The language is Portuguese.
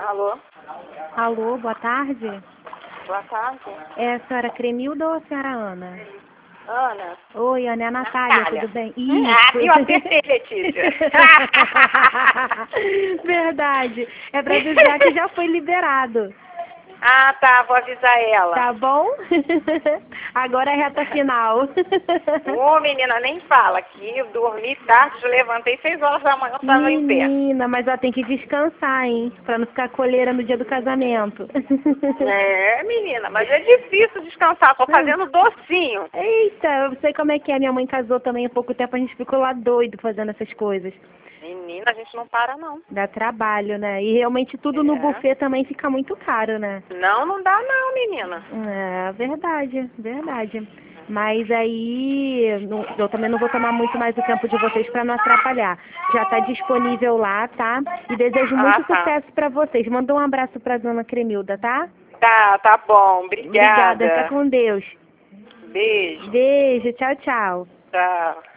Alô? Alô, boa tarde. Boa tarde. É a senhora Cremilda ou a senhora Ana? Ana? Oi, Ana, é a Natália, tudo bem? Eu acertei, Letícia. Verdade. É pra avisar que já foi liberado. Ah, tá, vou avisar ela. Tá bom? Agora é a reta final. Ô, menina, nem fala que eu dormi tarde, eu levantei 6 horas da manhã, eu tava em pé. Menina, mas ela tem que descansar, hein? Pra não ficar coleira no dia do casamento. É, menina, mas é difícil descansar, tô fazendo docinho. Eita, eu sei como é que é. Minha mãe casou também há pouco tempo, a gente ficou lá doido fazendo essas coisas. Menina, a gente não para, não. Dá trabalho, né? E realmente tudo no buffet também fica muito caro, né? Não, não dá não, menina. É, verdade, verdade. Mas aí eu também não vou tomar muito mais o tempo de vocês para não atrapalhar. Já está disponível lá, tá? E desejo muito sucesso para vocês. Manda um abraço para dona Cremilda, tá? Tá bom, obrigada. Obrigada, fica com Deus. Beijo. Beijo, tchau, tchau. Tchau.